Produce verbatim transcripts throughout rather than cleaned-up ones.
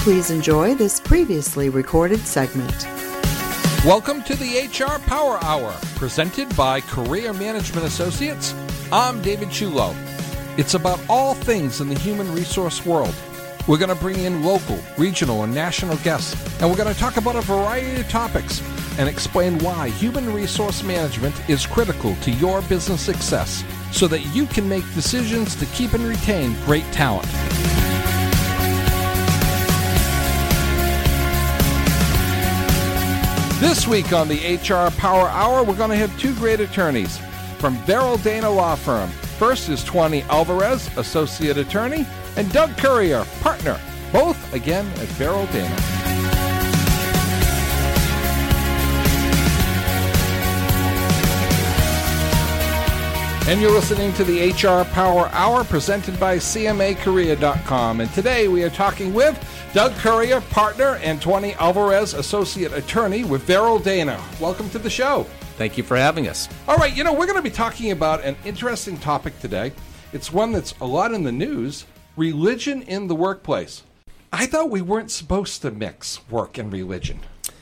Please enjoy this previously recorded segment. Welcome to the H R Power Hour, presented by Career Management Associates. I'm David Chulo. It's about all things in the human resource world. We're going to bring in local, regional, and national guests, and we're going to talk about a variety of topics and explain why human resource management is critical to your business success so that you can make decisions to keep and retain great talent. This week on the H R Power Hour, we're going to have two great attorneys from Verrill Dana Law Firm. First is Tony Alvarez, Associate Attorney, and Doug Currier, Partner, both again at Verrill Dana. And you're listening to the H R Power Hour presented by C M A Korea dot com. And today we are talking with Doug Currier, Partner, and Tony Alvarez, Associate Attorney with Verrill Dana. Welcome to the show. Thank you for having us. All right, you know, we're going to be talking about an interesting topic today. It's one that's a lot in the news, religion in the workplace. I thought we weren't supposed to mix work and religion.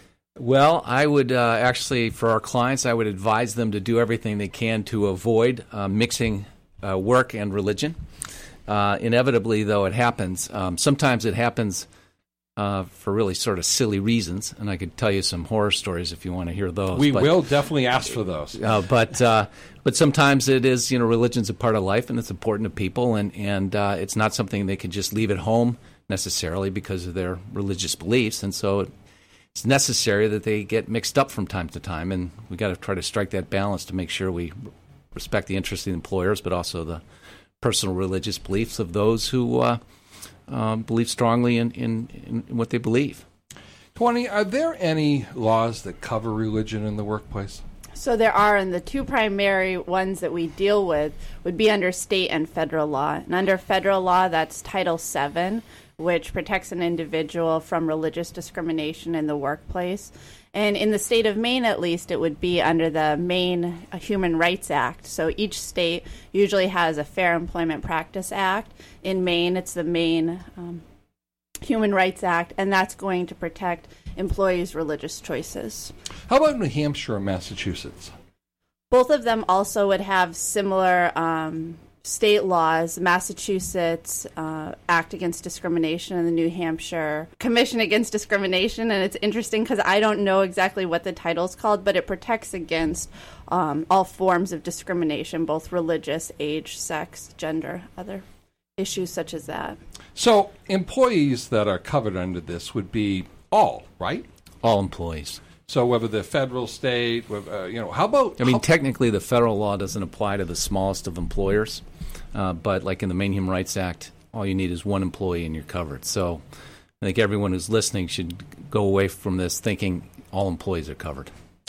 Well, I would uh, actually, for our clients, I would advise them to do everything they can to avoid uh, mixing uh, work and religion. Uh, inevitably, though, it happens. Um, sometimes it happens uh, for really sort of silly reasons, and I could tell you some horror stories if you want to hear those. We but, will definitely ask for those. Uh, but uh, but sometimes it is, you know, religion's a part of life, and it's important to people, and, and uh, it's not something they can just leave at home necessarily because of their religious beliefs, and so it, it's necessary that they get mixed up from time to time, and we got to try to strike that balance to make sure we respect the interests of the employers, but also the personal religious beliefs of those who uh, uh, believe strongly in, in, in what they believe. Tony, are there any laws that cover religion in the workplace? So there are, and the two primary ones that we deal with would be under state and federal law. And under federal law, that's Title seven, which protects an individual from religious discrimination in the workplace. And in the state of Maine, at least, it would be under the Maine Human Rights Act. So each state usually has a Fair Employment Practice Act. In Maine, it's the Maine um, Human Rights Act, and that's going to protect employees' religious choices. How about New Hampshire and Massachusetts? Both of them also would have similar um, state laws. Massachusetts uh, Act Against Discrimination and the New Hampshire Commission Against Discrimination. And it's interesting because I don't know exactly what the title's called, but it protects against um, all forms of discrimination, both religious, age, sex, gender, other issues such as that. So employees that are covered under this would be all, right? All employees. So whether they're federal, state, uh, you know, how about... I mean, how, technically the federal law doesn't apply to the smallest of employers, uh, but like in the Maine Human Rights Act, all you need is one employee and you're covered. So I think everyone who's listening should go away from this thinking all employees are covered.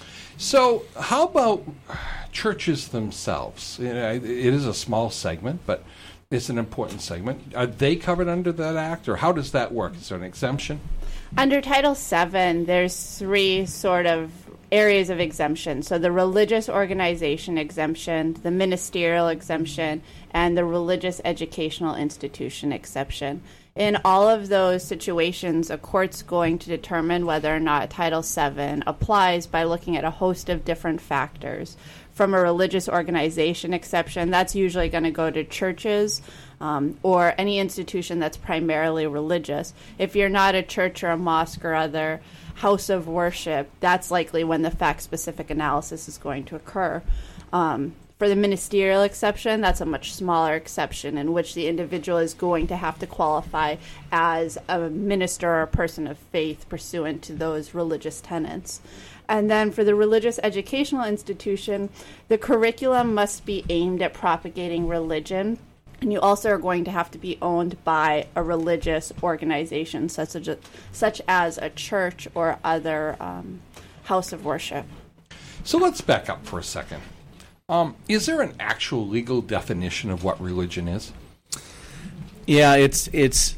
So how about churches themselves? You know, it is a small segment, but it's an important segment. Are they covered under that act, or how does that work? Is there an exemption? Under Title seven, there's three sort of areas of exemption. So the religious organization exemption, the ministerial exemption, and the religious educational institution exception. In all of those situations, a court's going to determine whether or not Title seven applies by looking at a host of different factors. From a religious organization exception, that's usually going to go to churches um, or any institution that's primarily religious. If you're not a church or a mosque or other house of worship, that's likely when the fact-specific analysis is going to occur. Um, for the ministerial exception, that's a much smaller exception in which the individual is going to have to qualify as a minister or a person of faith pursuant to those religious tenets. And then for the religious educational institution, the curriculum must be aimed at propagating religion. And you also are going to have to be owned by a religious organization, such as a, such as a church or other um, house of worship. So let's back up for a second. Um, is there an actual legal definition of what religion is? Yeah, it's it's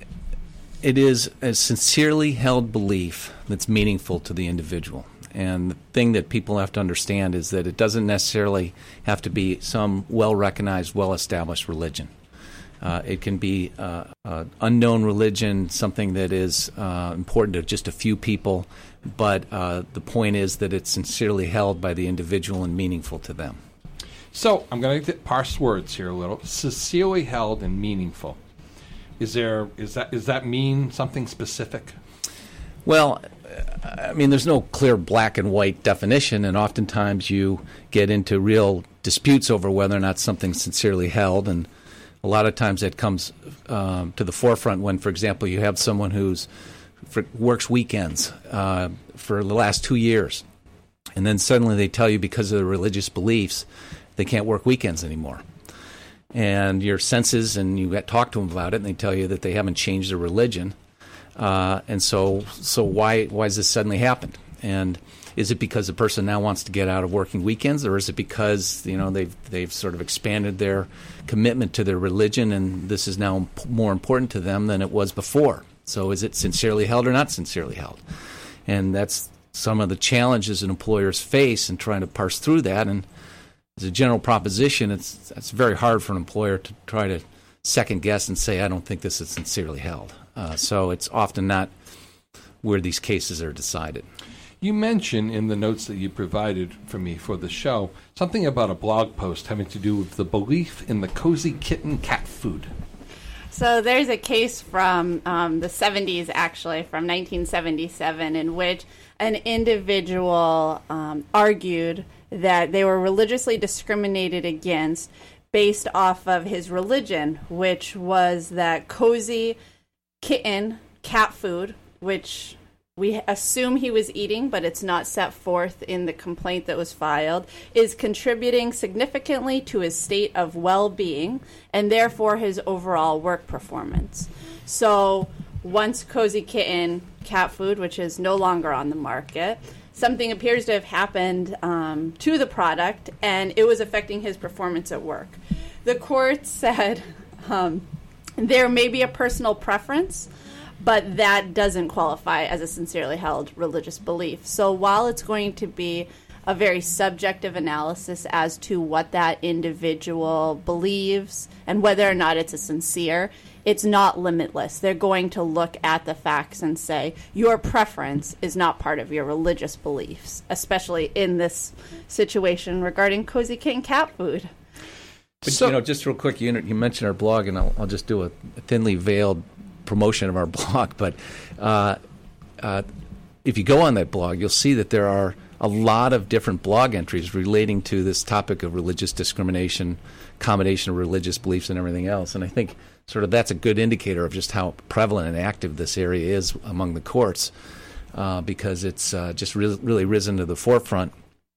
it is a sincerely held belief that's meaningful to the individual. And the thing that people have to understand is that it doesn't necessarily have to be some well-recognized, well-established religion. Uh, it can be uh, uh, unknown religion, something that is uh, important to just a few people, but uh, the point is that it's sincerely held by the individual and meaningful to them. So I'm going to parse words here a little. Sincerely held and meaningful. Is there is that is that mean something specific? Well, I mean, there's no clear black and white definition, and oftentimes you get into real disputes over whether or not something's sincerely held, and a lot of times that comes um, to the forefront when, for example, you have someone who's for, works weekends uh, for the last two years, and then suddenly they tell you because of their religious beliefs they can't work weekends anymore. And your senses, and you talk to them about it, and they tell you that they haven't changed their religion. Uh, and so, so why why has this suddenly happened? And is it because the person now wants to get out of working weekends, or is it because you know they've they've sort of expanded their commitment to their religion, and this is now more important to them than it was before? So, is it sincerely held or not sincerely held? And that's some of the challenges that employers face in trying to parse through that. And as a general proposition, it's it's very hard for an employer to try to second guess and say, I don't think this is sincerely held. Uh, so it's often not where these cases are decided. You mentioned in the notes that you provided for me for the show something about a blog post having to do with the belief in the cozy kitten cat food. So there's a case from um, the seventies, actually, from nineteen seventy-seven, in which an individual um, argued that they were religiously discriminated against based off of his religion, which was that cozy kitten cat food, which we assume he was eating, but it's not set forth in the complaint that was filed, is contributing significantly to his state of well-being and therefore his overall work performance. So once Cozy Kitten cat food, which is no longer on the market, something appears to have happened um, to the product, and it was affecting his performance at work. The court said um, there may be a personal preference, but that doesn't qualify as a sincerely held religious belief. So while it's going to be a very subjective analysis as to what that individual believes and whether or not it's a sincere, it's not limitless. They're going to look at the facts and say, your preference is not part of your religious beliefs, especially in this situation regarding Cozy Kitten cat food. But, so, you know, just real quick, you, you mentioned our blog, and I'll, I'll just do a, a thinly veiled promotion of our blog. But uh, uh, if you go on that blog, you'll see that there are a lot of different blog entries relating to this topic of religious discrimination, accommodation of religious beliefs, and everything else. And I think sort of that's a good indicator of just how prevalent and active this area is among the courts, uh, because it's uh, just re- really risen to the forefront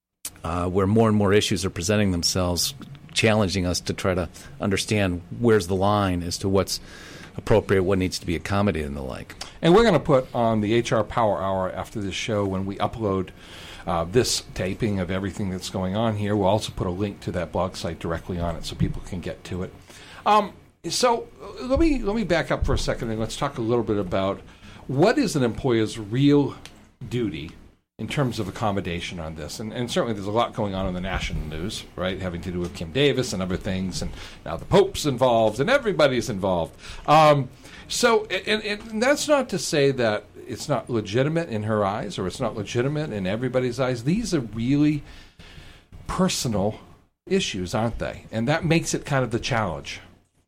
uh, where more and more issues are presenting themselves, challenging us to try to understand where's the line as to what's appropriate, what needs to be accommodated, and the like. And we're going to put on the H R Power Hour after this show, when we upload uh, this taping of everything that's going on here, we'll also put a link to that blog site directly on it so people can get to it. Um, so let me let me back up for a second and let's talk a little bit about what is an employer's real duty in terms of accommodation on this. And, and certainly there's a lot going on in the national news, right, having to do with Kim Davis and other things, and now the Pope's involved and everybody's involved. Um, so, and, and that's not to say that it's not legitimate in her eyes or it's not legitimate in everybody's eyes. These are really personal issues, aren't they? And that makes it kind of the challenge.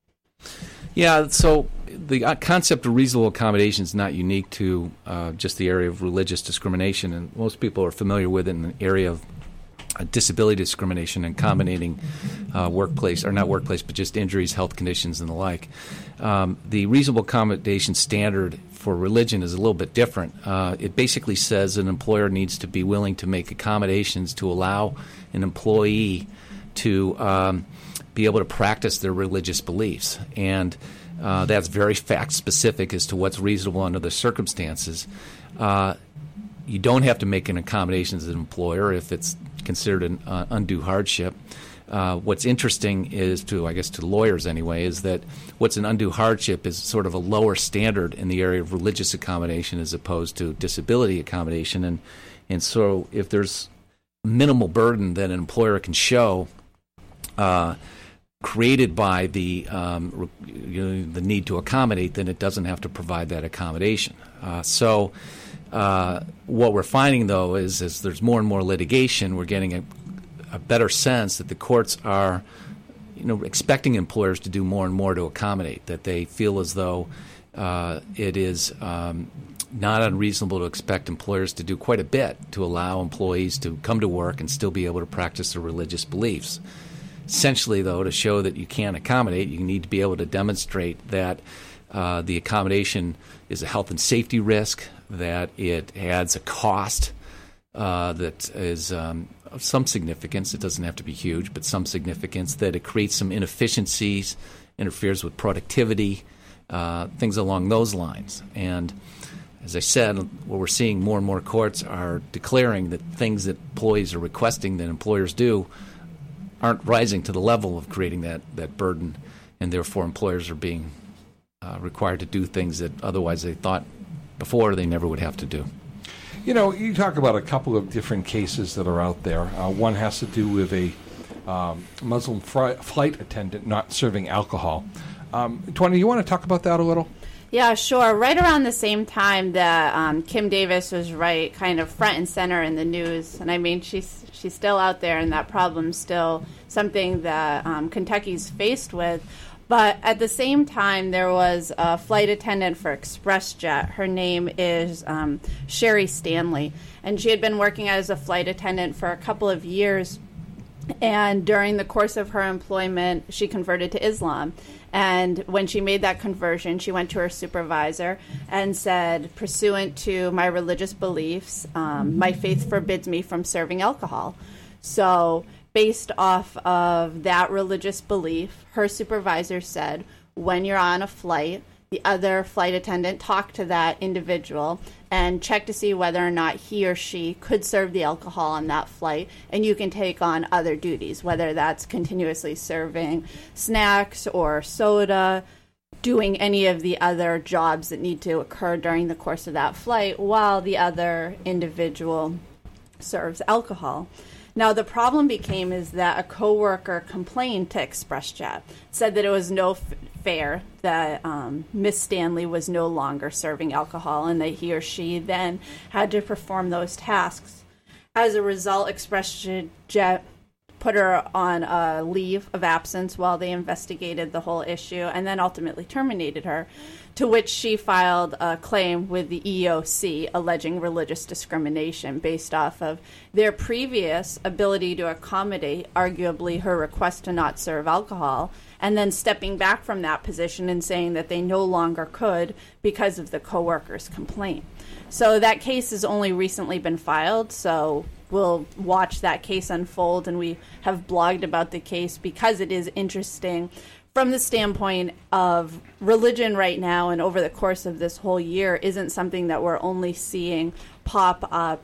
Yeah, so the concept of reasonable accommodation is not unique to uh, just the area of religious discrimination, and most people are familiar with it in the area of uh, disability discrimination and accommodating uh, workplace, or not workplace, but just injuries, health conditions, and the like. Um, the reasonable accommodation standard for religion is a little bit different. Uh, it basically says an employer needs to be willing to make accommodations to allow an employee to um, be able to practice their religious beliefs. And uh, that's very fact-specific as to what's reasonable under the circumstances. Uh, you don't have to make an accommodation as an employer if it's considered an uh, undue hardship. Uh, what's interesting is, to I guess to lawyers anyway, is that what's an undue hardship is sort of a lower standard in the area of religious accommodation as opposed to disability accommodation. And, and so if there's minimal burden that an employer can show, uh, created by the um, you know, the need to accommodate, then it doesn't have to provide that accommodation. Uh, so uh, what we're finding, though, is as there's more and more litigation, we're getting a, a better sense that the courts are, you know, expecting employers to do more and more to accommodate, that they feel as though uh, it is um, not unreasonable to expect employers to do quite a bit to allow employees to come to work and still be able to practice their religious beliefs. Essentially, though, to show that you can accommodate, you need to be able to demonstrate that uh, the accommodation is a health and safety risk, that it adds a cost uh, that is um, of some significance. It doesn't have to be huge, but some significance, that it creates some inefficiencies, interferes with productivity, uh, things along those lines. And as I said, what we're seeing, more and more courts are declaring that things that employees are requesting that employers do aren't rising to the level of creating that, that burden, and therefore employers are being uh, required to do things that otherwise they thought before they never would have to do. You know, you talk about a couple of different cases that are out there. Uh, one has to do with a um, Muslim fri- flight attendant not serving alcohol. Um, Tawanda, you want to talk about that a little? Yeah, sure. Right around the same time that um, Kim Davis was right, kind of front and center in the news. And I mean, she's she's still out there, and that problem's still something that um, Kentucky's faced with. But at the same time, there was a flight attendant for ExpressJet. Her name is um, Sherry Stanley, and she had been working as a flight attendant for a couple of years. And during the course of her employment, she converted to Islam. And when she made that conversion, she went to her supervisor and said, pursuant to my religious beliefs, um, my faith forbids me from serving alcohol. So based off of that religious belief, her supervisor said, when you're on a flight, the other flight attendant talk to that individual and check to see whether or not he or she could serve the alcohol on that flight, and you can take on other duties, whether that's continuously serving snacks or soda, doing any of the other jobs that need to occur during the course of that flight while the other individual serves alcohol. Now, the problem became is that a coworker complained to ExpressJet, said that it was no f- fair that um, Miss Stanley was no longer serving alcohol and that he or she then had to perform those tasks. As a result, ExpressJet put her on a leave of absence while they investigated the whole issue and then ultimately terminated her, to which she filed a claim with the E E O C alleging religious discrimination based off of their previous ability to accommodate, arguably, her request to not serve alcohol, and then stepping back from that position and saying that they no longer could because of the coworker's complaint. So that case has only recently been filed, so we'll watch that case unfold, and we have blogged about the case because it is interesting from the standpoint of religion right now and over the course of this whole year isn't something that we're only seeing pop up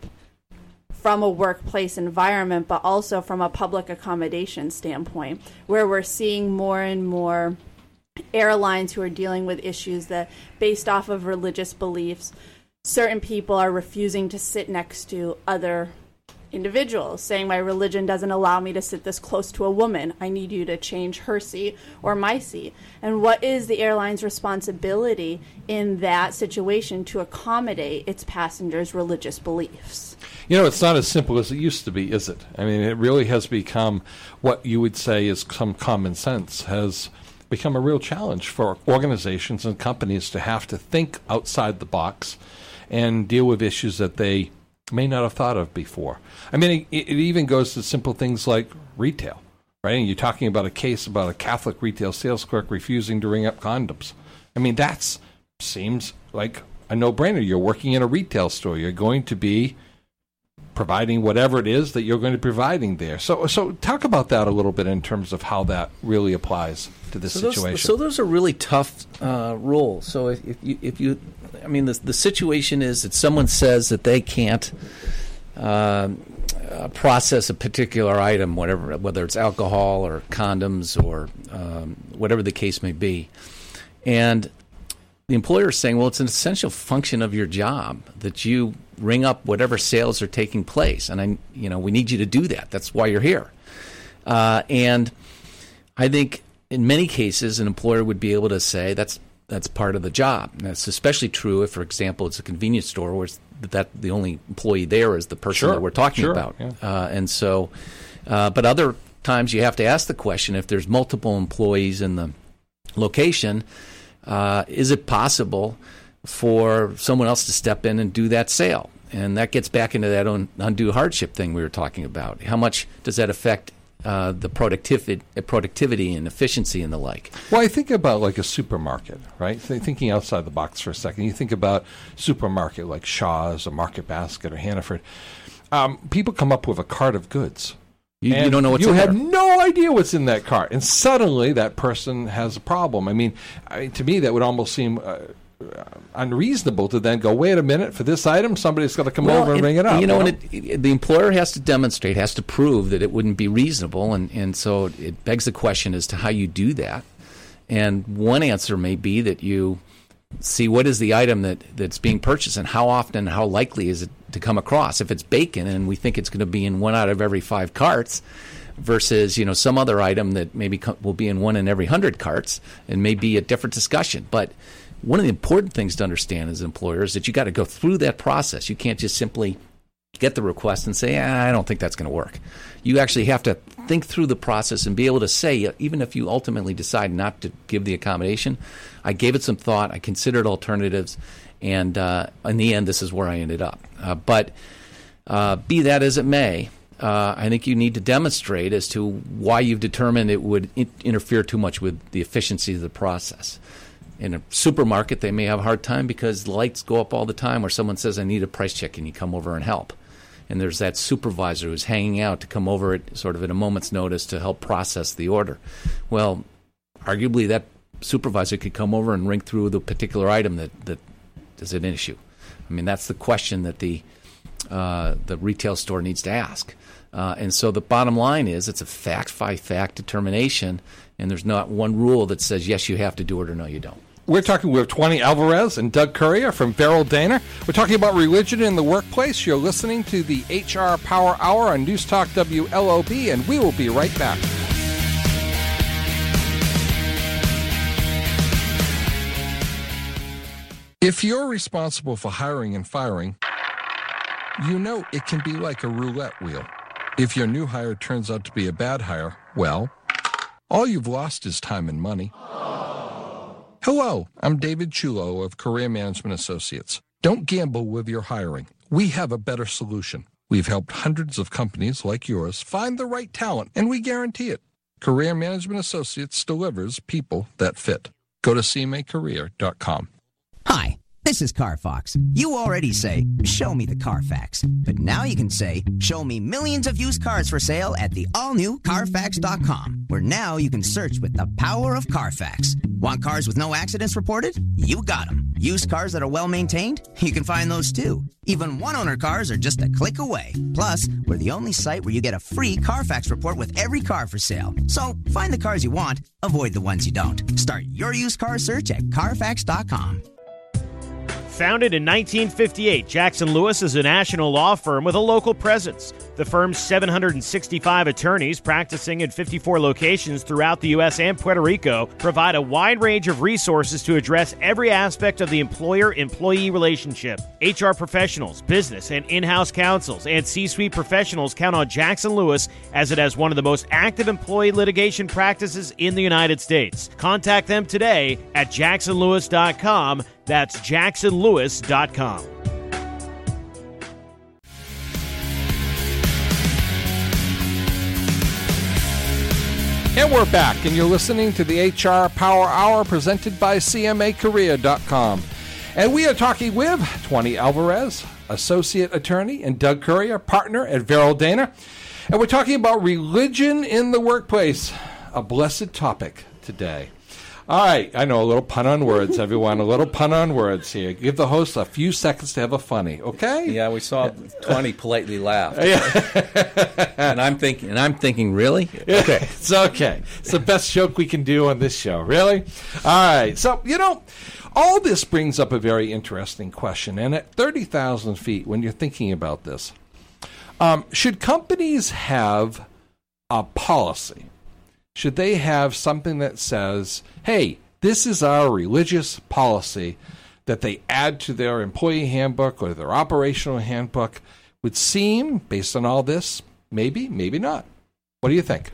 from a workplace environment, but also from a public accommodation standpoint, where we're seeing more and more airlines who are dealing with issues that, based off of religious beliefs, certain people are refusing to sit next to other individuals, saying my religion doesn't allow me to sit this close to a woman. I need you to change her seat or my seat. And what is the airline's responsibility in that situation to accommodate its passengers' religious beliefs? You know, it's not as simple as it used to be, is it? I mean, it really has become what you would say is some common sense, has become a real challenge for organizations and companies to have to think outside the box and deal with issues that they may not have thought of before. I mean, it, it even goes to simple things like retail, right? And you're talking about a case about a Catholic retail sales clerk refusing to ring up condoms. I mean, that seems like a no-brainer. You're working in a retail store. You're going to be providing whatever it is that you're going to be providing there. So, so talk about that a little bit in terms of how that really applies to this so situation. Those, so those are really tough uh, rules. So if, if you, if you, I mean, the the situation is that someone says that they can't uh, uh, process a particular item, whatever, whether it's alcohol or condoms or um, whatever the case may be, and the employer is saying, well, it's an essential function of your job that you ring up whatever sales are taking place, and I, you know, we need you to do that. That's why you're here. Uh, and I think in many cases, an employer would be able to say that's that's part of the job. And that's especially true if, for example, it's a convenience store where it's, that the only employee there is the person sure, that we're talking sure, about. Yeah. Uh, and so, uh, but other times you have to ask the question, if there's multiple employees in the location, uh, is it possible for someone else to step in and do that sale? And that gets back into that own undue hardship thing we were talking about. How much does that affect uh, the productivity, productivity and efficiency and the like? Well, I think about like a supermarket, right? So thinking outside the box for a second. You think about supermarket like Shaw's or Market Basket or Hannaford. Um, people come up with a cart of goods. You, you don't know what's you in there. You have no idea what's in that cart. And suddenly that person has a problem. I mean, I mean to me, that would almost seem uh, unreasonable to then go, wait a minute, for this item, somebody's got to come well, over and it, ring it up. You know, you know? and it, it, the employer has to demonstrate, has to prove that it wouldn't be reasonable. And, and so it begs the question as to how you do that. And one answer may be that you see what is the item that, that's being purchased and how often, how likely is it to come across. If it's bacon and we think it's going to be in one out of every five carts versus, you know, some other item that maybe co- will be in one in every hundred carts, and may be a different discussion. But one of the important things to understand as an employer is that you got to go through that process. You can't just simply get the request and say, ah, I don't think that's going to work. You actually have to think through the process and be able to say, even if you ultimately decide not to give the accommodation, I gave it some thought, I considered alternatives, and uh, in the end, this is where I ended up. Uh, but uh, be that as it may, uh, I think you need to demonstrate as to why you've determined it would in- interfere too much with the efficiency of the process. In a supermarket, they may have a hard time because the lights go up all the time, or someone says, I need a price check, and you come over and help. And there's that supervisor who's hanging out to come over at sort of at a moment's notice to help process the order. Well, arguably that supervisor could come over and ring through the particular item that, that is an issue. I mean, that's the question that the uh, the retail store needs to ask. Uh, and so the bottom line is it's a fact-by-fact determination, and there's not one rule that says, yes, you have to do it or no, you don't. We're talking with Twenty Alvarez and Doug Courier from Verrill Dana. We're talking about religion in the workplace. You're listening to the H R Power Hour on News Talk W L O B, and we will be right back. If you're responsible for hiring and firing, you know it can be like a roulette wheel. If your new hire turns out to be a bad hire, well, all you've lost is time and money. Hello, I'm David Chulo of Career Management Associates. Don't gamble with your hiring. We have a better solution. We've helped hundreds of companies like yours find the right talent, and we guarantee it. Career Management Associates delivers people that fit. Go to c m a career dot com. Hi, this is CarFox. You already say, show me the Carfax. But now you can say, show me millions of used cars for sale at the all-new Carfax dot com, where now you can search with the power of Carfax. Want cars with no accidents reported? You got them. Used cars that are well-maintained? You can find those too. Even one-owner cars are just a click away. Plus, we're the only site where you get a free Carfax report with every car for sale. So, find the cars you want, avoid the ones you don't. Start your used car search at Carfax dot com. Founded in nineteen fifty-eight, Jackson Lewis is a national law firm with a local presence. The firm's seven hundred sixty-five attorneys practicing in fifty-four locations throughout the U S and Puerto Rico provide a wide range of resources to address every aspect of the employer-employee relationship. H R professionals, business and in-house counsels, and C-suite professionals count on Jackson Lewis as it has one of the most active employee litigation practices in the United States. Contact them today at jackson lewis dot com. That's jackson lewis dot com. And we're back, and you're listening to the H R Power Hour presented by c m a career dot com. And we are talking with Twenty Alvarez, associate attorney, and Doug Courier, partner at Verrill Dana. And we're talking about religion in the workplace, a blessed topic today. All right, I know, a little pun on words, everyone. A little pun on words here. Give the host a few seconds to have a funny, okay? Yeah, we saw Twenty politely laugh. Yeah. and I'm thinking, and I'm thinking, really? Okay, it's okay. It's the best joke we can do on this show, really? All right, so, you know, all this brings up a very interesting question. And at thirty thousand feet, when you're thinking about this, um, should companies have a policy should they have something that says, hey, this is our religious policy, that they add to their employee handbook or their operational handbook? Would seem, based on all this, maybe, maybe not. What do you think?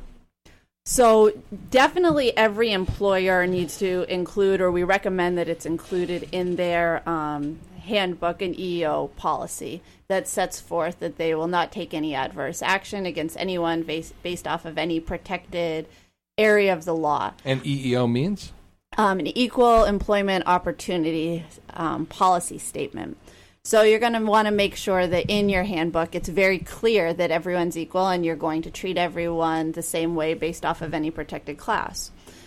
So definitely every employer needs to include, or we recommend that it's included in their um, handbook, an E E O policy that sets forth that they will not take any adverse action against anyone based, based off of any protected area of the law. And E E O means? Um, an equal employment opportunity um, policy statement. So you're going to want to make sure that in your handbook it's very clear that everyone's equal and you're going to treat everyone the same way based off of any protected class.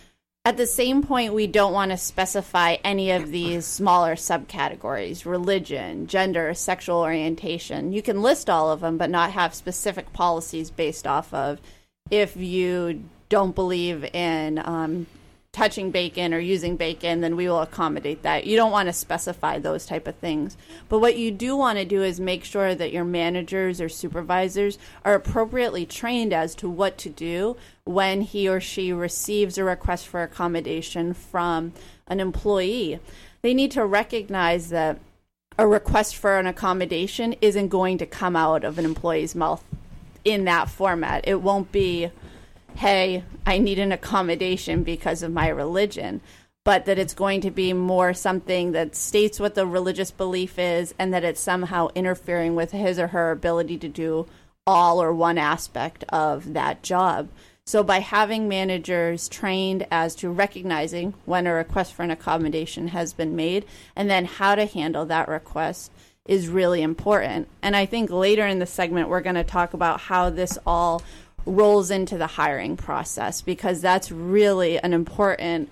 At the same point, we don't want to specify any of these smaller subcategories: religion, gender, sexual orientation. You can list all of them, but not have specific policies based off of if you don't believe in um, touching bacon or using bacon, then we will accommodate that. You don't want to specify those type of things. But what you do want to do is make sure that your managers or supervisors are appropriately trained as to what to do when he or she receives a request for accommodation from an employee. They need to recognize that a request for an accommodation isn't going to come out of an employee's mouth in that format. It won't be, hey, I need an accommodation because of my religion, but that it's going to be more something that states what the religious belief is and that it's somehow interfering with his or her ability to do all or one aspect of that job. So by having managers trained as to recognizing when a request for an accommodation has been made and then how to handle that request is really important. And I think later in the segment we're going to talk about how this all rolls into the hiring process, because that's really an important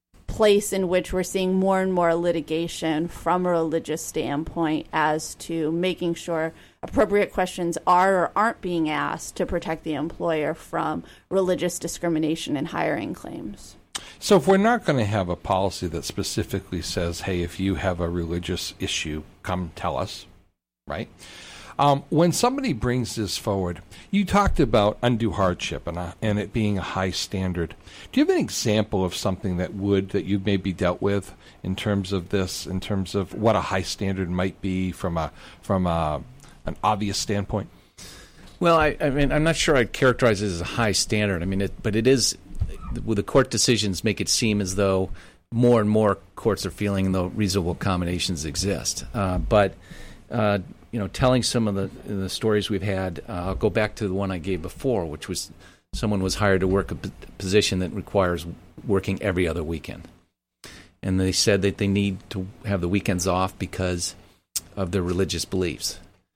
place in which we're seeing more and more litigation from a religious standpoint as to making sure appropriate questions are or aren't being asked to protect the employer from religious discrimination in hiring claims. So if we're not going to have a policy that specifically says, hey, if you have a religious issue, come tell us, right? Um, when somebody brings this forward, you talked about undue hardship and, uh, and it being a high standard. Do you have an example of something that would, that you've maybe dealt with in terms of this, in terms of what a high standard might be from a from a, an obvious standpoint? Well, I, I mean, I'm not sure I'd characterize it as a high standard. I mean, it, but it is, with the court decisions make it seem as though more and more courts are feeling though reasonable accommodations exist. Uh, but uh, you know, telling some of the the stories we've had, uh, I'll go back to the one I gave before, which was someone was hired to work a p- position that requires working every other weekend. And they said that they need to have the weekends off because of their religious beliefs.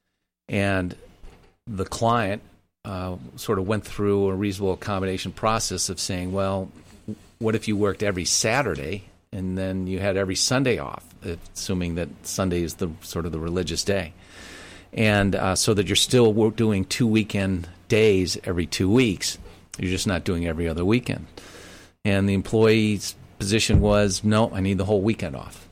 And the client uh, sort of went through a reasonable accommodation process of saying, well, what if you worked every Saturday and then you had every Sunday off, assuming that Sunday is the sort of the religious day? And uh, so that you're still doing two weekend days every two weeks. You're just not doing every other weekend. And the employee's position was, no, I need the whole weekend off.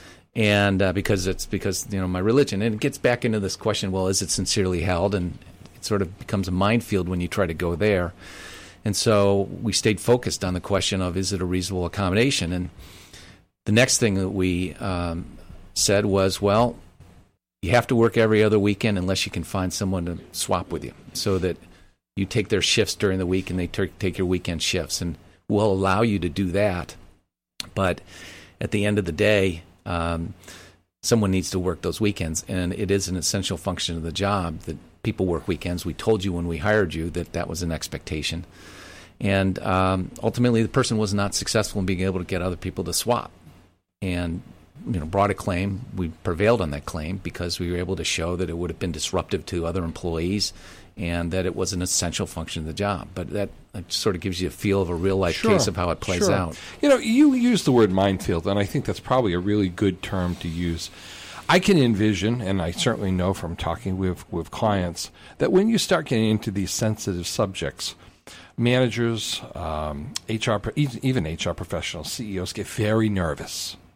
And uh, because it's because, you know, my religion. And it gets back into this question, well, is it sincerely held? And it sort of becomes a minefield when you try to go there. And so we stayed focused on the question of, is it a reasonable accommodation? And the next thing that we um, said was, well, you have to work every other weekend unless you can find someone to swap with you, so that you take their shifts during the week and they ter- take your weekend shifts. And we'll allow you to do that. But at the end of the day, um, someone needs to work those weekends. And it is an essential function of the job that people work weekends. We told you when we hired you that that was an expectation. And um, ultimately, the person was not successful in being able to get other people to swap. And you know, brought a claim. We prevailed on that claim because we were able to show that it would have been disruptive to other employees and that it was an essential function of the job. But that, that sort of gives you a feel of a real-life Sure, case of how it plays sure. out. You know, you use the word minefield, and I think that's probably a really good term to use. I can envision, and I certainly know from talking with, with clients, that when you start getting into these sensitive subjects, managers, um, H R, even H R professionals, C E Os get very nervous.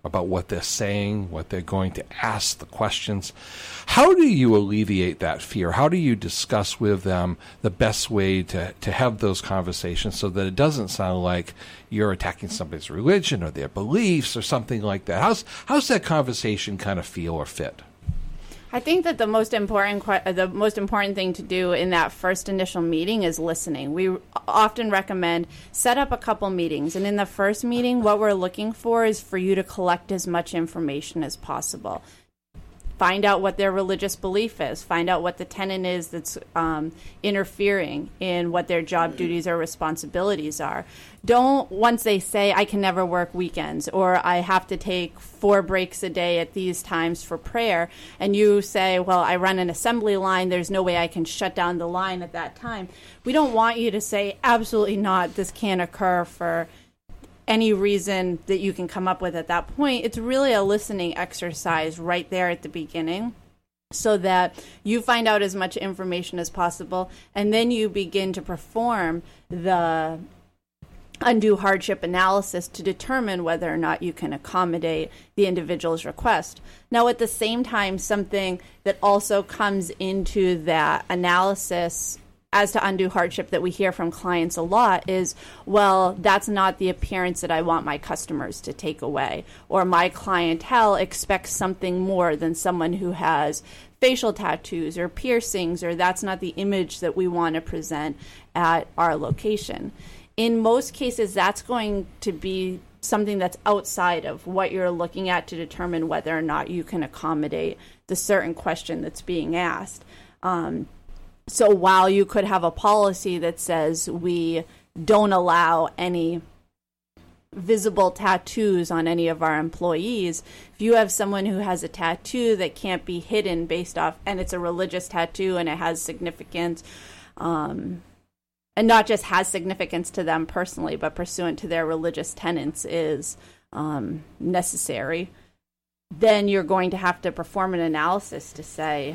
about what they're saying, what they're going to ask, the questions. How do you alleviate that fear? How do you discuss with them the best way to, to have those conversations so that it doesn't sound like you're attacking somebody's religion or their beliefs or something like that? How's, how's that conversation kind of feel or fit? I think that the most important que- the most important thing to do in that first initial meeting is listening. We often recommend set up a couple meetings, and in the first meeting, what we're looking for is for you to collect as much information as possible. Find out what their religious belief is. Find out what the tenant is that's um, interfering in what their job duties or responsibilities are. Don't, once they say, I can never work weekends, or I have to take four breaks a day at these times for prayer, and you say, well, I run an assembly line, there's no way I can shut down the line at that time. We don't want you to say, absolutely not, this can't occur for any reason that you can come up with at that point. It's really a listening exercise right there at the beginning so that you find out as much information as possible, and then you begin to perform the undue hardship analysis to determine whether or not you can accommodate the individual's request. Now, at the same time, something that also comes into that analysis as to undue hardship that we hear from clients a lot is, well, that's not the appearance that I want my customers to take away, or my clientele expects something more than someone who has facial tattoos or piercings, or that's not the image that we want to present at our location. In most cases, that's going to be something that's outside of what you're looking at to determine whether or not you can accommodate the certain question that's being asked. Um, So while you could have a policy that says we don't allow any visible tattoos on any of our employees, if you have someone who has a tattoo that can't be hidden based off, and it's a religious tattoo and it has significance, um, and not just has significance to them personally, but pursuant to their religious tenets is um, necessary, then you're going to have to perform an analysis to say,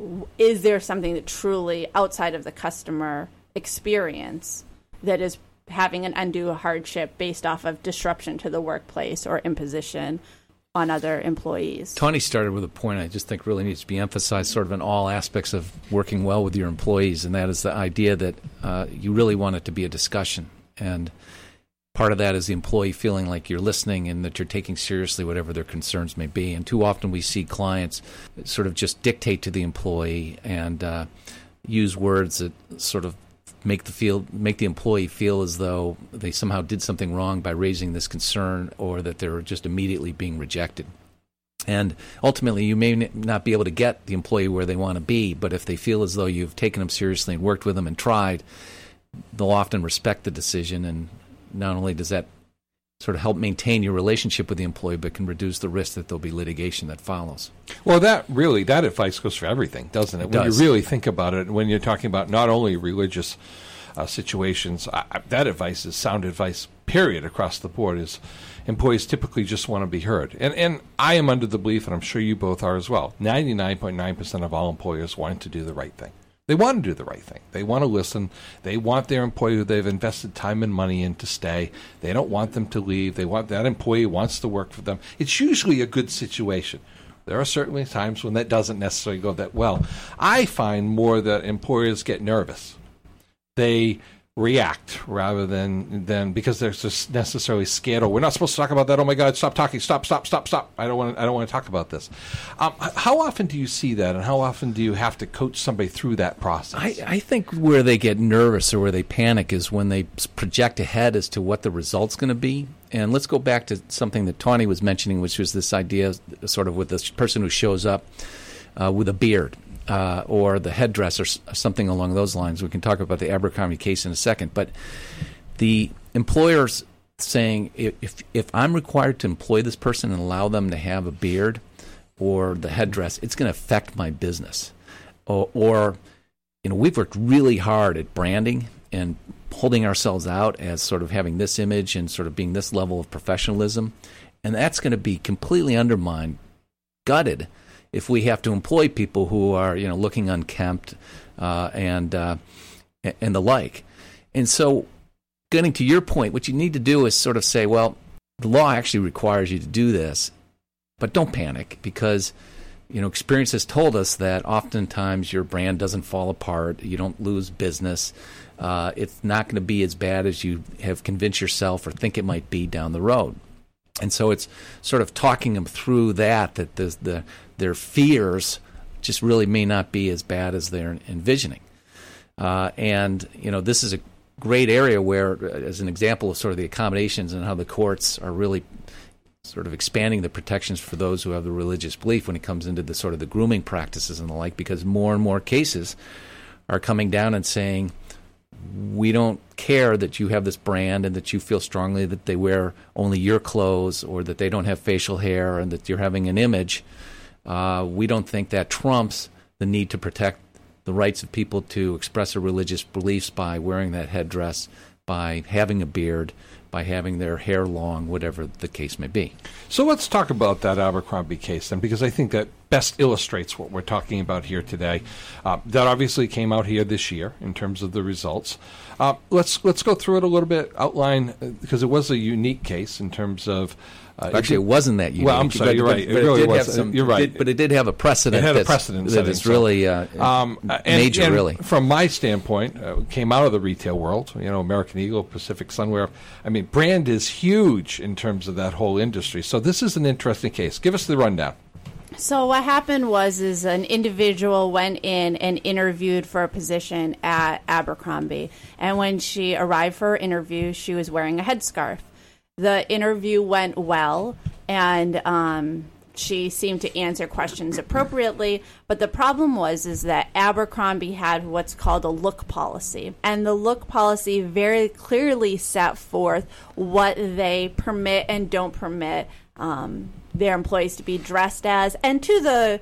is there something that truly outside of the customer experience that is having an undue hardship based off of disruption to the workplace or imposition on other employees? Tawny started with a point I just think really needs to be emphasized sort of in all aspects of working well with your employees, and that is the idea that uh, you really want it to be a discussion. And part of that is the employee feeling like you're listening and that you're taking seriously whatever their concerns may be. And too often we see clients sort of just dictate to the employee and uh, use words that sort of make the feel make the employee feel as though they somehow did something wrong by raising this concern, or that they're just immediately being rejected. And ultimately, you may not be able to get the employee where they want to be, but if they feel as though you've taken them seriously and worked with them and tried, they'll often respect the decision. And not only does that sort of help maintain your relationship with the employee, but can reduce the risk that there'll be litigation that follows. Well, that really, that advice goes for everything, doesn't it? It when does. you really think about it, when you're talking about not only religious uh, situations, I, that advice is sound advice, period, across the board, is employees typically just want to be heard. And and I am under the belief, and I'm sure you both are as well, ninety-nine point nine percent of all employers want to do the right thing. They want to do the right thing. They want to listen. They want their employee who they've invested time and money in to stay. They don't want them to leave. They want that employee wants to work for them. It's usually a good situation. There are certainly times when that doesn't necessarily go that well. I find more that employers get nervous. They react rather than, than because they're just necessarily scared. Oh, we're not supposed to talk about that. Oh my God, stop talking. Stop, stop, stop, stop. I don't want to, I don't want to talk about this. Um, how often do you see that, and how often do you have to coach somebody through that process? I, I think where they get nervous or where they panic is when they project ahead as to what the result's going to be. And let's go back to something that Tawny was mentioning, which was this idea sort of with this person who shows up uh, with a beard. Uh, or the headdress, or s- something along those lines. We can talk about the Abercrombie case in a second. But the employer's saying, if if I'm required to employ this person and allow them to have a beard or the headdress, it's going to affect my business. Or, or, you know, we've worked really hard at branding and holding ourselves out as sort of having this image and sort of being this level of professionalism. And that's going to be completely undermined, gutted, if we have to employ people who are, you know, looking unkempt uh, and uh, and the like. And so, getting to your point, what you need to do is sort of say, well, the law actually requires you to do this, But don't panic, because you know experience has told us that oftentimes your brand doesn't fall apart. You don't lose business. Uh, it's not going to be as bad as you have convinced yourself or think it might be down the road. And so it's sort of talking them through that, that the, the, their fears just really may not be as bad as they're envisioning. Uh, and, you know, this is a great area where, as an example of sort of the accommodations and how the courts are really sort of expanding the protections for those who have the religious belief when it comes into the sort of the grooming practices and the like, because more and more cases are coming down and saying, we don't care that you have this brand and that you feel strongly that they wear only your clothes or that they don't have facial hair and that you're having an image. Uh, we don't think that trumps the need to protect the rights of people to express their religious beliefs by wearing that headdress, by having a beard, by having their hair long, whatever the case may be. So let's talk about that Abercrombie case then, because I think that best illustrates what we're talking about here today. Uh, that obviously came out here this year in terms of the results. Uh, let's let's go through it a little bit, outline, uh, because it was a unique case in terms of... Uh, Actually, it, it wasn't that unique. Well, I'm sorry, but, you're but, right. But it really it did was. Have some, you're right. It did, but it did have a precedent. It had a that's, precedent that is so. really uh, um, and, major, and really. From my standpoint, uh, came out of the retail world, you know, American Eagle, Pacific Sunwear. I mean, brand is huge in terms of that whole industry. So this is an interesting case. Give us the rundown. So what happened was is an individual went in and interviewed for a position at Abercrombie. And when she arrived for her interview, she was wearing a headscarf. The interview went well, and um, she seemed to answer questions appropriately. But the problem was is that Abercrombie had what's called a look policy. And the look policy very clearly set forth what they permit and don't permit um, their employees to be dressed as. And to the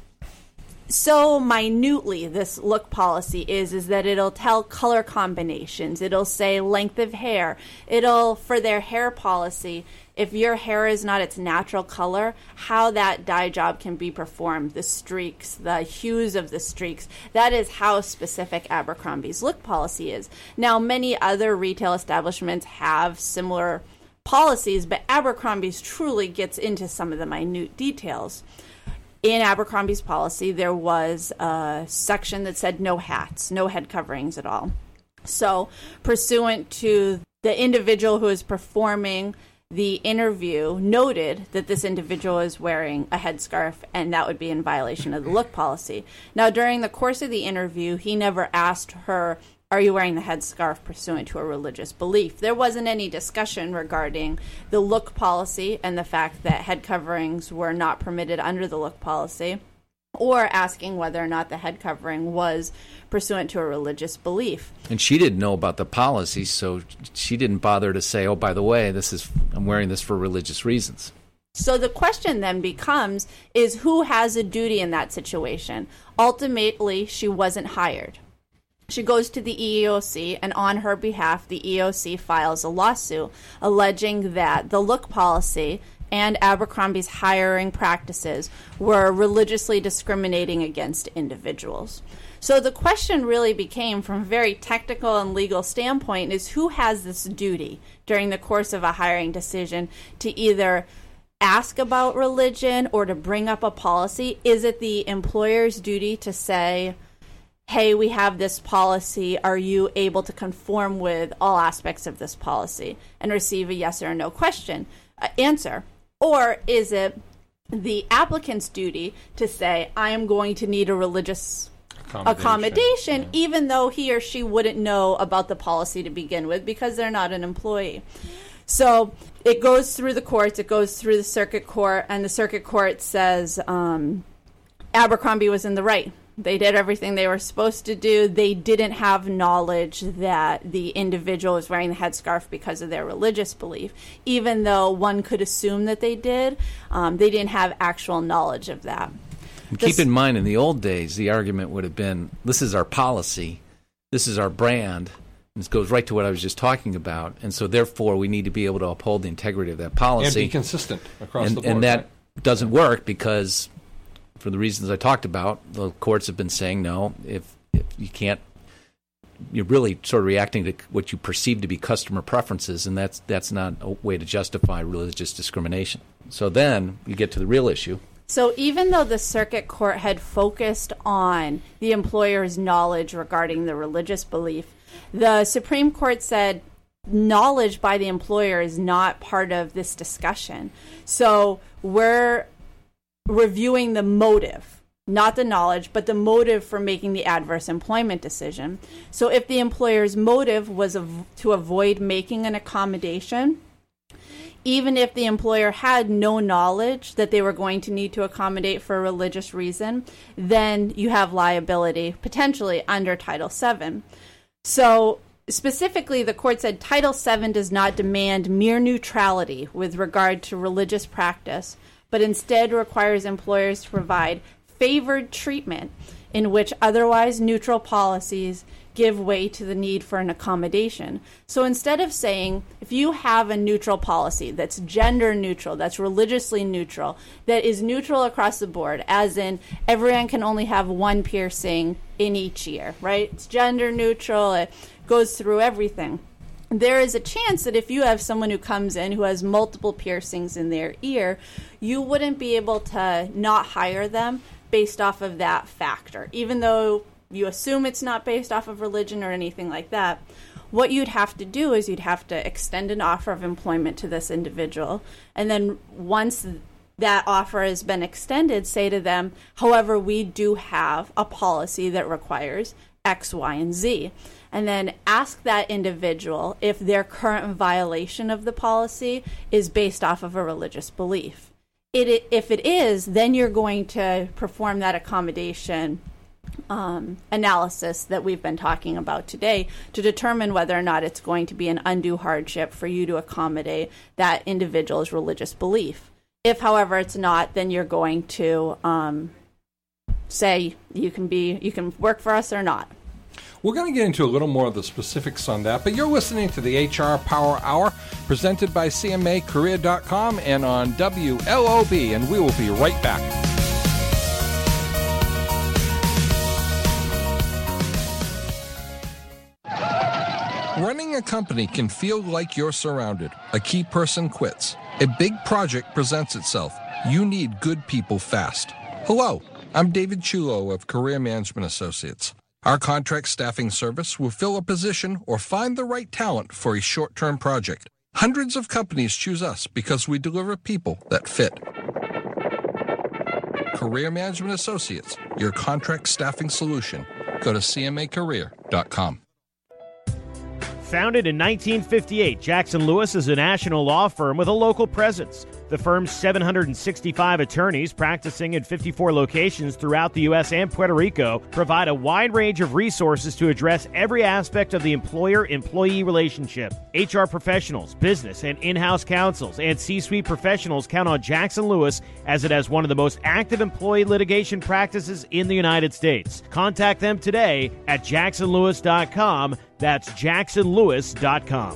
so minutely this look policy is is that it'll tell color combinations, it'll say length of hair, it'll, for their hair policy, if your hair is not its natural color, how that dye job can be performed, the streaks, the hues of the streaks. That is how specific Abercrombie's look policy is. Now, many other retail establishments have similar policies, but Abercrombie's truly gets into some of the minute details. In Abercrombie's policy, there was a section that said no hats, no head coverings at all. So, pursuant to the individual who is performing the interview, noted that this individual is wearing a headscarf, and that would be in violation of the look policy. Now, during the course of the interview, he never asked her, are you wearing the headscarf pursuant to a religious belief? There wasn't any discussion regarding the look policy and the fact that head coverings were not permitted under the look policy, or asking whether or not the head covering was pursuant to a religious belief. And she didn't know about the policy, so she didn't bother to say, oh, by the way, this is I'm wearing this for religious reasons. So the question then becomes, is who has a duty in that situation? Ultimately, she wasn't hired. She goes to the E E O C, and on her behalf, the E E O C files a lawsuit alleging that the look policy and Abercrombie's hiring practices were religiously discriminating against individuals. So the question really became, from a very technical and legal standpoint, is who has this duty during the course of a hiring decision to either ask about religion or to bring up a policy? Is it the employer's duty to say, hey, we have this policy, are you able to conform with all aspects of this policy, and receive a yes or a no question uh, answer? Or is it the applicant's duty to say, I am going to need a religious accommodation, accommodation yeah. even though he or she wouldn't know about the policy to begin with because they're not an employee? So it goes through the courts, it goes through the circuit court, and the circuit court says um, Abercrombie was in the right. They did everything they were supposed to do. They didn't have knowledge that the individual was wearing the headscarf because of their religious belief. Even though one could assume that they did, um, they didn't have actual knowledge of that. And keep in mind, in the old days, the argument would have been, this is our policy, this is our brand, and this goes right to what I was just talking about, and so therefore we need to be able to uphold the integrity of that policy. And be consistent across and, the board. And that right? doesn't work because, for the reasons I talked about, the courts have been saying no. If, if you can't you're really sort of reacting to what you perceive to be customer preferences, and that's that's not a way to justify religious discrimination. So then you get to the real issue. So even though the circuit court had focused on the employer's knowledge regarding the religious belief, the Supreme Court said knowledge by the employer is not part of this discussion. So we're reviewing the motive, not the knowledge, but the motive for making the adverse employment decision. So if the employer's motive was av- to avoid making an accommodation, even if the employer had no knowledge that they were going to need to accommodate for a religious reason, then you have liability potentially under Title seven. So specifically, the court said Title seven does not demand mere neutrality with regard to religious practice, but instead requires employers to provide favored treatment in which otherwise neutral policies give way to the need for an accommodation. So instead of saying, if you have a neutral policy that's gender neutral, that's religiously neutral, that is neutral across the board, as in everyone can only have one piercing in each ear, right? It's gender neutral, it goes through everything. There is a chance that if you have someone who comes in who has multiple piercings in their ear, you wouldn't be able to not hire them based off of that factor, even though you assume it's not based off of religion or anything like that. What you'd have to do is you'd have to extend an offer of employment to this individual. And then once that offer has been extended, say to them, however, we do have a policy that requires X, Y, and Z. And then ask that individual if their current violation of the policy is based off of a religious belief. It, if it is, then you're going to perform that accommodation Um, analysis that we've been talking about today to determine whether or not it's going to be an undue hardship for you to accommodate that individual's religious belief. If, however, it's not, then you're going to um, say you can be you can work for us or not. We're going to get into a little more of the specifics on that, but you're listening to the H R Power Hour presented by C M A Career dot com and on W L O B, and we will be right back. Running a company can feel like you're surrounded. A key person quits. A big project presents itself. You need good people fast. Hello, I'm David Chulo of Career Management Associates. Our contract staffing service will fill a position or find the right talent for a short-term project. Hundreds of companies choose us because we deliver people that fit. Career Management Associates, your contract staffing solution. Go to C M A Career dot com. Founded in nineteen fifty-eight, Jackson Lewis is a national law firm with a local presence. The firm's seven hundred sixty-five attorneys practicing in fifty-four locations throughout the U S and Puerto Rico provide a wide range of resources to address every aspect of the employer-employee relationship. H R professionals, business and in-house counsels, and C-suite professionals count on Jackson Lewis as it has one of the most active employee litigation practices in the United States. Contact them today at jackson lewis dot com. That's jackson lewis dot com.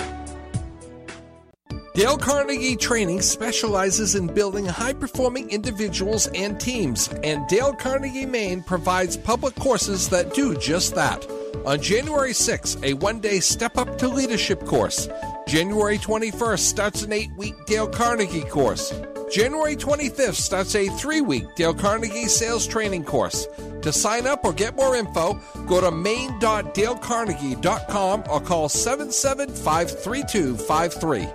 Dale Carnegie Training specializes in building high-performing individuals and teams, and Dale Carnegie Maine provides public courses that do just that. On January sixth, a one-day Step Up to Leadership course. January twenty-first starts an eight-week Dale Carnegie course. January twenty-fifth starts a three-week Dale Carnegie Sales Training course. To sign up or get more info, go to maine dot dale carnegie dot com or call seven seven five three two five three.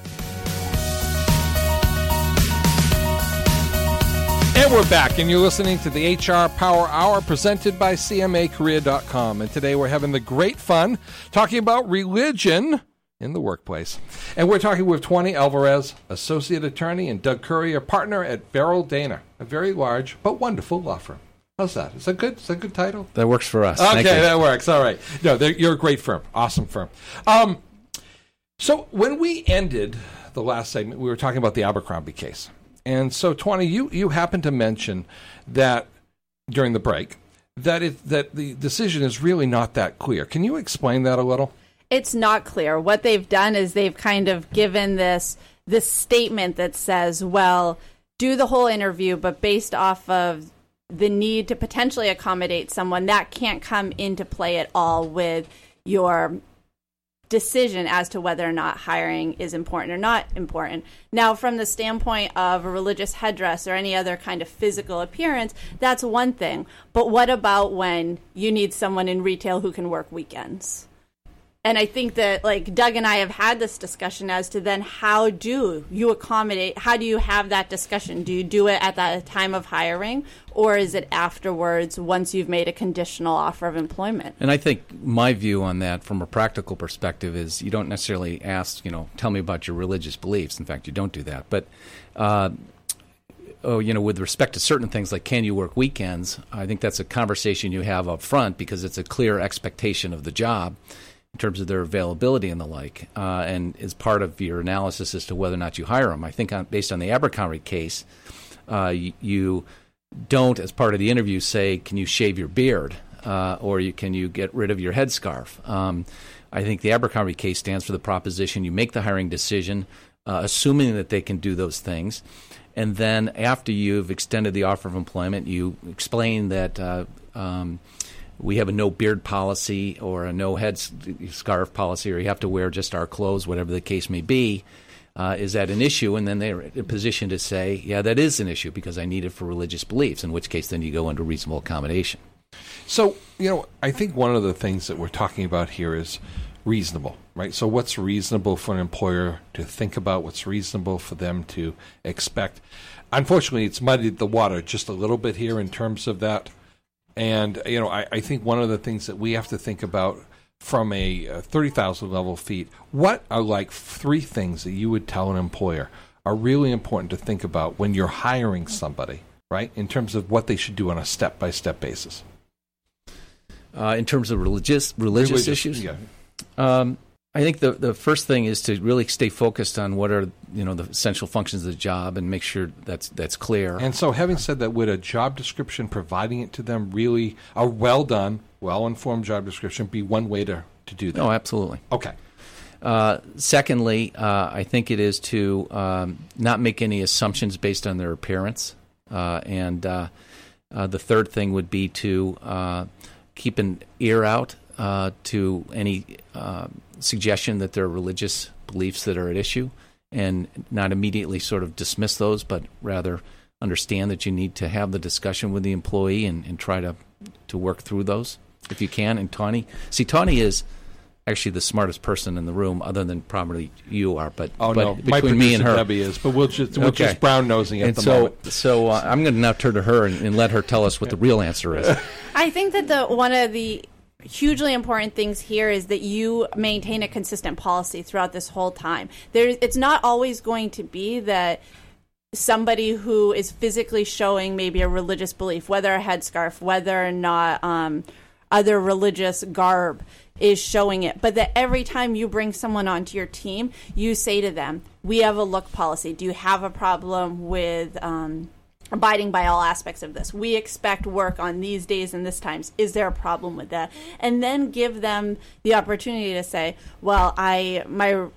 And we're back, and you're listening to the H R Power Hour presented by C M A Career dot com. And today we're having the great fun talking about religion in the workplace. And we're talking with Tony Alvarez, Associate Attorney, and Doug Currier, Partner at Farrell Dana, a very large but wonderful law firm. How's that? Is that good? Is that a good title? That works for us. Okay, that works. All right. No, you're a great firm. Awesome firm. Um, so when we ended the last segment, we were talking about the Abercrombie case. And so, Tony, you, you happened to mention that during the break, that it, that the decision is really not that clear. Can you explain that a little? It's not clear. What they've done is they've kind of given this this statement that says, well, do the whole interview, but based off of the need to potentially accommodate someone, that can't come into play at all with your decision as to whether or not hiring is important or not important. Now, from the standpoint of a religious headdress or any other kind of physical appearance, that's one thing. But what about when you need someone in retail who can work weekends? And I think that, like, Doug and I have had this discussion as to then how do you accommodate, how do you have that discussion? Do you do it at the time of hiring, or is it afterwards once you've made a conditional offer of employment? And I think my view on that from a practical perspective is you don't necessarily ask, you know, tell me about your religious beliefs. In fact, you don't do that. But, uh, oh, you know, with respect to certain things like can you work weekends, I think that's a conversation you have up front because it's a clear expectation of the job in terms of their availability and the like, uh, and is part of your analysis as to whether or not you hire them. I think on, based on the Abercrombie case, uh, you, you don't, as part of the interview, say, can you shave your beard, uh, or you, can you get rid of your headscarf? Um, I think the Abercrombie case stands for the proposition you make the hiring decision, uh, assuming that they can do those things, and then after you've extended the offer of employment, you explain that uh, um, we have a no beard policy or a no head scarf policy, or you have to wear just our clothes, whatever the case may be. Uh, is that an issue? And then they're in a position to say, yeah, that is an issue because I need it for religious beliefs, in which case then you go into reasonable accommodation. So, you know, I think one of the things that we're talking about here is reasonable, right? So what's reasonable for an employer to think about, what's reasonable for them to expect. Unfortunately, it's muddied the water just a little bit here in terms of that. And, you know, I, I think one of the things that we have to think about from a, a thirty thousand level feet, what are like three things that you would tell an employer are really important to think about when you're hiring somebody, right, in terms of what they should do on a step-by-step basis? Uh, in terms of religious religious, religious issues? Yeah. Um, I think the the first thing is to really stay focused on what are, you know, the essential functions of the job and make sure that's that's clear. And so, having said that, would a job description, providing it to them, really a well done, well informed job description, be one way to, to do that? Oh, absolutely. Okay. Uh, secondly, uh, I think it is to um, not make any assumptions based on their appearance, uh, and uh, uh, the third thing would be to uh, keep an ear out uh, to any uh, suggestion that there are religious beliefs that are at issue, and not immediately sort of dismiss those, but rather understand that you need to have the discussion with the employee and, and try to to work through those if you can. And Tawny, see, Tawny is actually the smartest person in the room, other than probably you are. But oh but no, between my me and her, Debbie is. But we'll just we're okay. just brown nosing at and the so, moment. So uh, I'm going to now turn to her and, and let her tell us what the real answer is. I think that the one of the hugely important things here is that you maintain a consistent policy throughout this whole time. There, it's not always going to be that somebody who is physically showing maybe a religious belief, whether a headscarf, whether or not um, other religious garb is showing it, but that every time you bring someone onto your team, you say to them, we have a look policy. Do you have a problem with um, abiding by all aspects of this? We expect work on these days and this times. Is there a problem with that? And then give them the opportunity to say, well, I my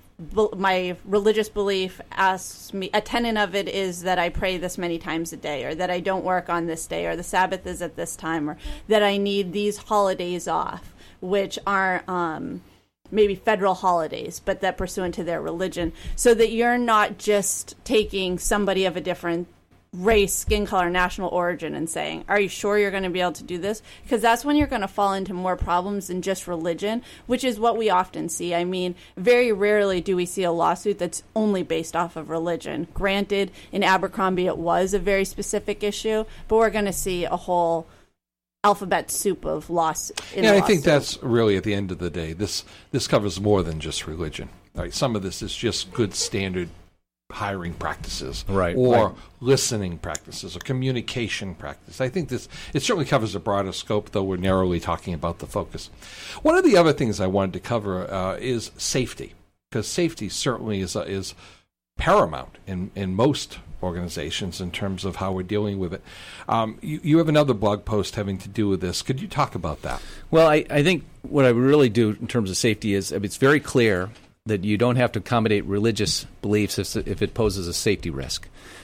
my religious belief asks me, a tenet of it is that I pray this many times a day, or that I don't work on this day, or the Sabbath is at this time, or that I need these holidays off, which aren't um, maybe federal holidays, but that pursuant to their religion, so that you're not just taking somebody of a different race, skin color, national origin and saying, are you sure you're going to be able to do this? Because that's when you're going to fall into more problems than just religion, which is what we often see. I mean, very rarely do we see a lawsuit that's only based off of religion. Granted, in Abercrombie it was a very specific issue, but we're going to see a whole alphabet soup of lawsuits. Yeah, I think that's really, at the end of the day, this this covers more than just religion. Right? Some of this is just good standard hiring practices, right, or right. listening practices, or communication practice. I think this it certainly covers a broader scope, though we're narrowly talking about the focus. One of the other things I wanted to cover uh, is safety, because safety certainly is uh, is paramount in, in most organizations in terms of how we're dealing with it. Um, you, you have another blog post having to do with this. Could you talk about that? Well, I, I think what I really do in terms of safety is, I mean, it's very clear that you don't have to accommodate religious beliefs if, if it poses a safety risk.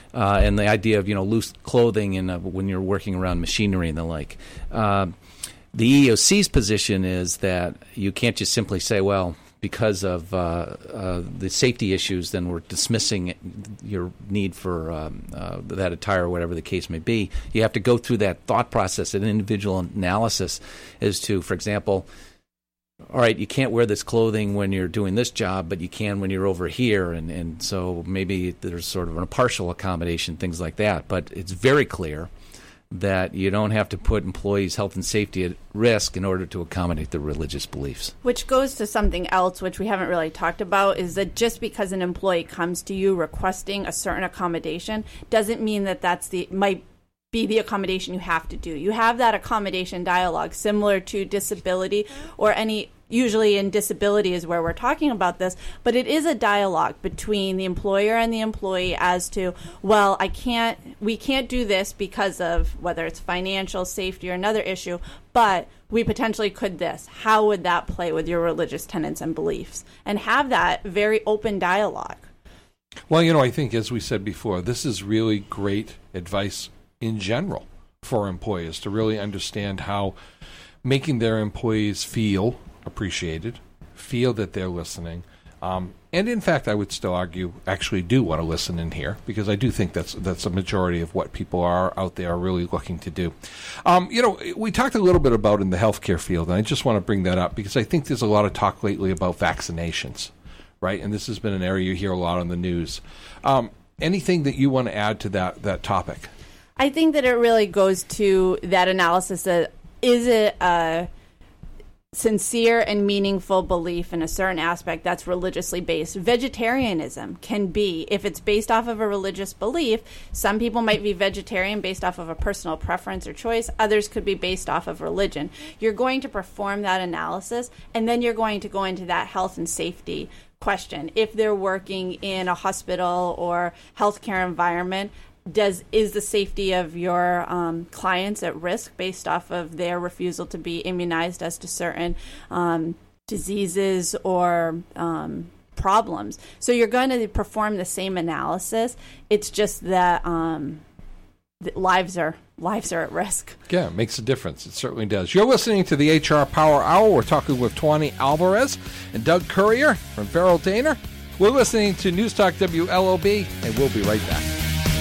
uh, and the idea of you know loose clothing and uh, when you're working around machinery and the like. Uh, the E E O C's position is that you can't just simply say, well, because of uh, uh, the safety issues, then we're dismissing your need for um, uh, that attire or whatever the case may be. You have to go through that thought process, an individual analysis as to, for example, all right, you can't wear this clothing when you're doing this job, but you can when you're over here. And, and so maybe there's sort of a partial accommodation, things like that. But it's very clear that you don't have to put employees' health and safety at risk in order to accommodate their religious beliefs. Which goes to something else, which we haven't really talked about, is that just because an employee comes to you requesting a certain accommodation doesn't mean that that's the might be the accommodation you have to do. You have that accommodation dialogue similar to disability or any, usually in disability is where we're talking about this, but it is a dialogue between the employer and the employee as to, well, I can't, we can't do this because of whether it's financial, safety, or another issue, but we potentially could this. How would that play with your religious tenets and beliefs? And have that very open dialogue. Well, you know, I think, as we said before, this is really great advice in general for employers to really understand how making their employees feel appreciated, feel that they're listening, um, and in fact, I would still argue actually do want to listen in here, because I do think that's that's a majority of what people are out there are really looking to do. Um, you know, we talked a little bit about in the healthcare field, and I just want to bring that up because I think there's a lot of talk lately about vaccinations, right? And this has been an area you hear a lot on the news. Um, anything that you want to add to that that topic? I think that it really goes to that analysis that is it a sincere and meaningful belief in a certain aspect that's religiously based. Vegetarianism can be, if it's based off of a religious belief, some people might be vegetarian based off of a personal preference or choice. Others could be based off of religion. You're going to perform that analysis, and then you're going to go into that health and safety question. If they're working in a hospital or healthcare environment, Does is the safety of your um, clients at risk based off of their refusal to be immunized as to certain um, diseases or um, problems? So you're going to perform the same analysis. It's just that um, the lives are lives are at risk. Yeah, it makes a difference. It certainly does. You're listening to the H R Power Hour. We're talking with Tawny Alvarez and Doug Courier from Verrill Dahner. We're listening to News Talk W L O B, and we'll be right back.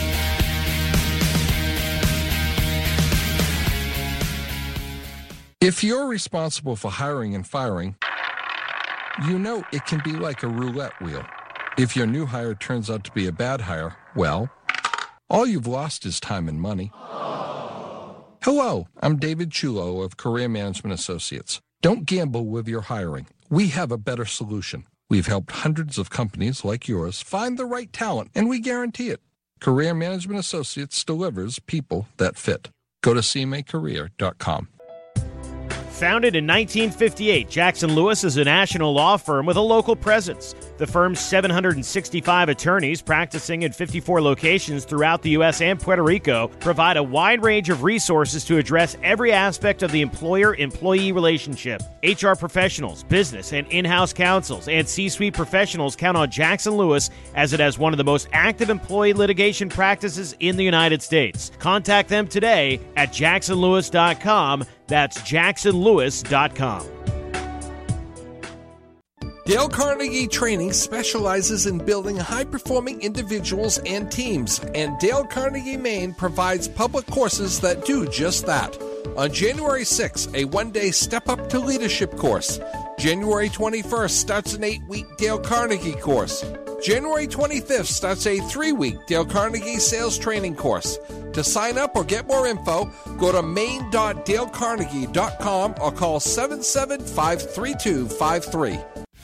If you're responsible for hiring and firing, you know it can be like a roulette wheel. If your new hire turns out to be a bad hire, well, all you've lost is time and money. Hello, I'm David Chulo of Career Management Associates. Don't gamble with your hiring. We have a better solution. We've helped hundreds of companies like yours find the right talent, and we guarantee it. Career Management Associates delivers people that fit. Go to c m a career dot com. Founded in nineteen fifty-eight, Jackson Lewis is a national law firm with a local presence. The firm's seven hundred sixty-five attorneys practicing in fifty-four locations throughout the U S and Puerto Rico provide a wide range of resources to address every aspect of the employer-employee relationship. H R professionals, business and in-house counsels, and C-suite professionals count on Jackson Lewis as it has one of the most active employee litigation practices in the United States. Contact them today at jackson lewis dot com. That's jackson lewis dot com. Dale Carnegie Training specializes in building high-performing individuals and teams, and Dale Carnegie, Maine provides public courses that do just that. On January sixth, a one-day Step Up to Leadership course. January twenty-first starts an eight-week Dale Carnegie course. January twenty-fifth starts a three-week Dale Carnegie Sales Training course. To sign up or get more info, go to maine dot dale carnegie dot com or call seven seven five three two five three.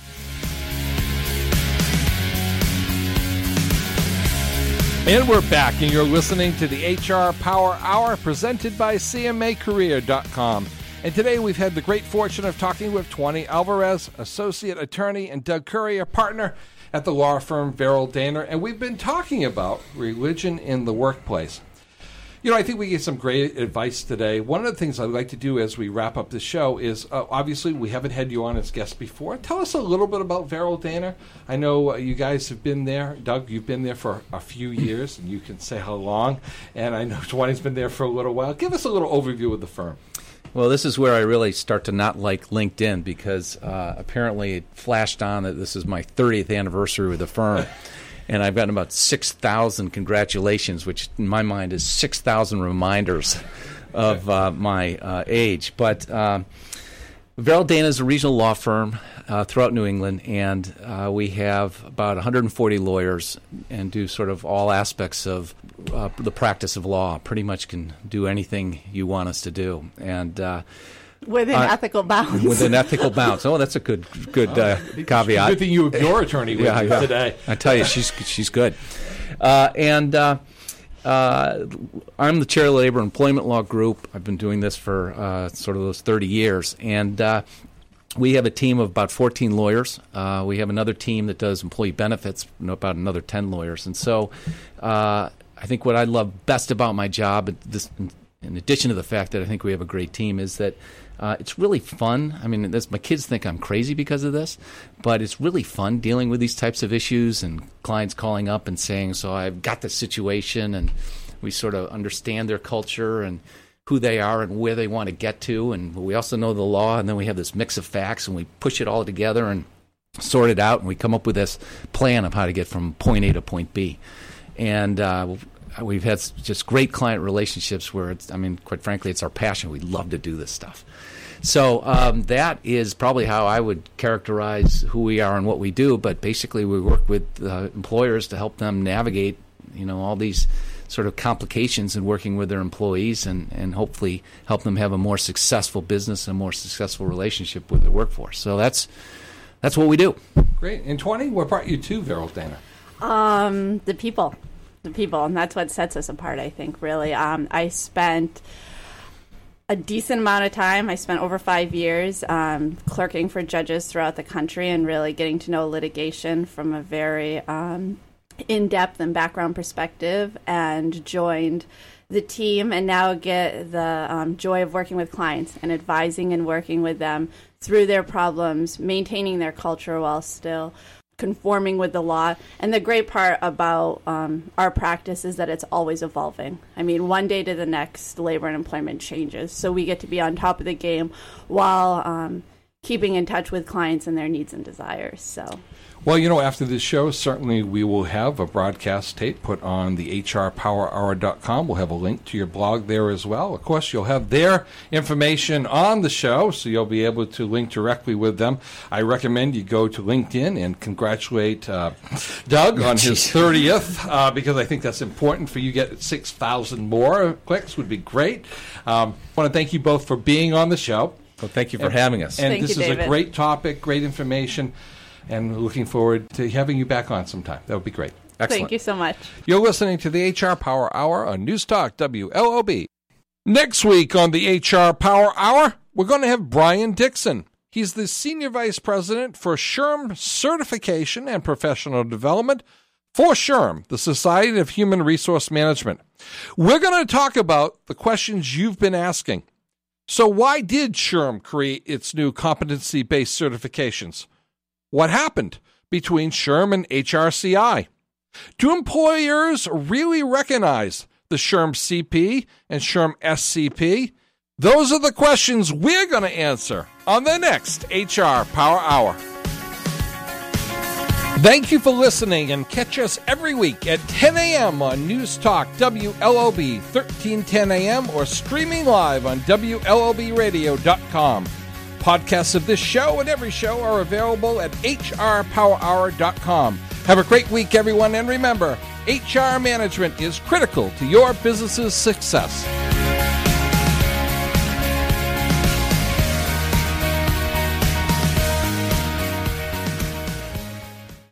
And we're back, and you're listening to the H R Power Hour presented by c m a career dot com. And today we've had the great fortune of talking with Tawny Alvarez, associate attorney, and Doug Courier, partner at the law firm Verrill Dahner, and we've been talking about religion in the workplace. You know, I think we gave some great advice today. One of the things I'd like to do as we wrap up the show is, uh, obviously, we haven't had you on as guest before. Tell us a little bit about Verrill Dana. I know uh, you guys have been there. Doug, you've been there for a few years, and you can say how long. And I know Twenty's been there for a little while. Give us a little overview of the firm. Well, this is where I really start to not like LinkedIn because uh, apparently it flashed on that this is my thirtieth anniversary with the firm. And I've gotten about six thousand congratulations, which in my mind is six thousand reminders of uh, my uh, age. But um, Verrill Dana is a regional law firm uh, throughout New England, and uh, we have about one hundred forty lawyers and do sort of all aspects of uh, the practice of law. Pretty much can do anything you want us to do. And uh, Within uh, ethical bounds. Within ethical bounds. Oh, that's a good good uh, caveat. Good thing you have your attorney with yeah, you yeah. today. I tell you, she's she's good. Uh, and uh, uh, I'm the chair of the Labor Employment Law Group. I've been doing this for uh, sort of those thirty years. And uh, we have a team of about fourteen lawyers. Uh, we have another team that does employee benefits, you know, about another ten lawyers. And so uh, I think what I love best about my job, this, in addition to the fact that I think we have a great team, is that Uh, it's really fun. I mean, this, my kids think I'm crazy because of this, but it's really fun dealing with these types of issues and clients calling up and saying, so I've got this situation, and we sort of understand their culture and who they are and where they want to get to, and we also know the law, and then we have this mix of facts, and we push it all together and sort it out, and we come up with this plan of how to get from point A to point B. And uh, we've had just great client relationships where, it's, I mean, quite frankly, it's our passion. We love to do this stuff. So um, that is probably how I would characterize who we are and what we do. But basically, we work with uh, employers to help them navigate, you know, all these sort of complications in working with their employees, and, and hopefully help them have a more successful business and a more successful relationship with their workforce. So that's that's what we do. Great. And Twenty, what brought you to Verrill Dana? Um, the people, the people, and that's what sets us apart, I think, really. Um, I spent a decent amount of time. I spent over five years um, clerking for judges throughout the country and really getting to know litigation from a very um, in-depth and background perspective, and joined the team and now get the um, joy of working with clients and advising and working with them through their problems, maintaining their culture while still conforming with the law. And the great part about um, our practice is that it's always evolving. I mean, one day to the next, labor and employment changes. So we get to be on top of the game while um, keeping in touch with clients and their needs and desires. So. Well, you know, after this show, certainly we will have a broadcast tape put on the H R power hour dot com. We'll have a link to your blog there as well. Of course, you'll have their information on the show, so you'll be able to link directly with them. I recommend you go to LinkedIn and congratulate uh, Doug on his thirtieth, uh, because I think that's important for you to get six thousand more clicks would be great. Um, I want to thank you both for being on the show. Well, thank you for and, having us. And thank this you, is David. a great topic, great information. And looking forward to having you back on sometime. That would be great. Excellent. Thank you so much. You're listening to the H R Power Hour on News Talk W L O B. Next week on the H R Power Hour, we're going to have Brian Dixon. He's the Senior Vice President for S H R M Certification and Professional Development for S H R M, the Society of Human Resource Management. We're going to talk about the questions you've been asking. So why did S H R M create its new competency-based certifications? What happened between S H R M and H R C I? Do employers really recognize the S H R M C P and S H R M S C P? Those are the questions we're going to answer on the next H R Power Hour. Thank you for listening, and catch us every week at ten a.m. on News Talk W L O B, thirteen ten a.m., or streaming live on W L O B radio dot com. Podcasts of this show and every show are available at H R power hour dot com. Have a great week, everyone, and remember, H R management is critical to your business's success.